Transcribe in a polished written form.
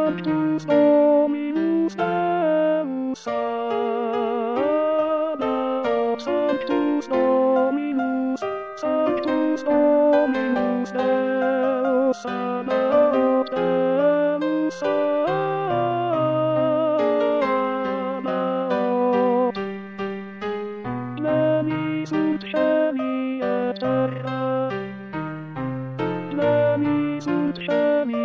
Sanctus Dominus Deus Sabaoth, Sanctus Dominus, Sanctus Dominus Deus Sabaoth, Deus Sabaoth. Pleni sunt cieli et terra, pleni sunt cieli